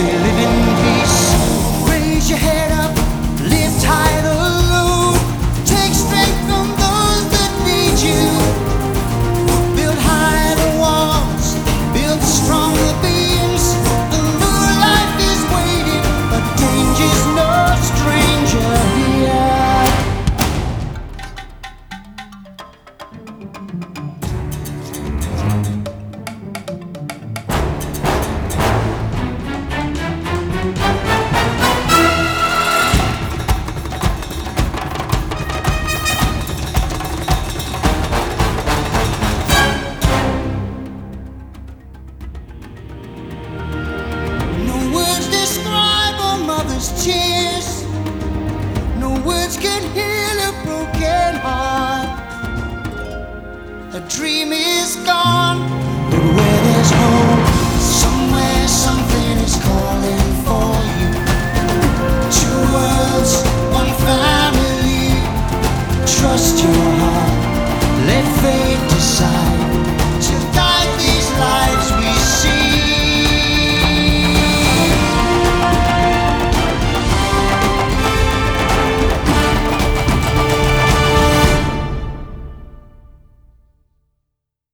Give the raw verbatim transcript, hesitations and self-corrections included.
live in peace. Raise your head up, lift high the load. Take strength from those that need you. Build high the walls, build strong the beams. The new life is waiting, but danger's no stranger here. No words describe a mother's tears. No words can heal a broken heart. A dream is gone, but where there's hope, somewhere something is calling for you. Two worlds, one family. Trust your heart, let fate decide.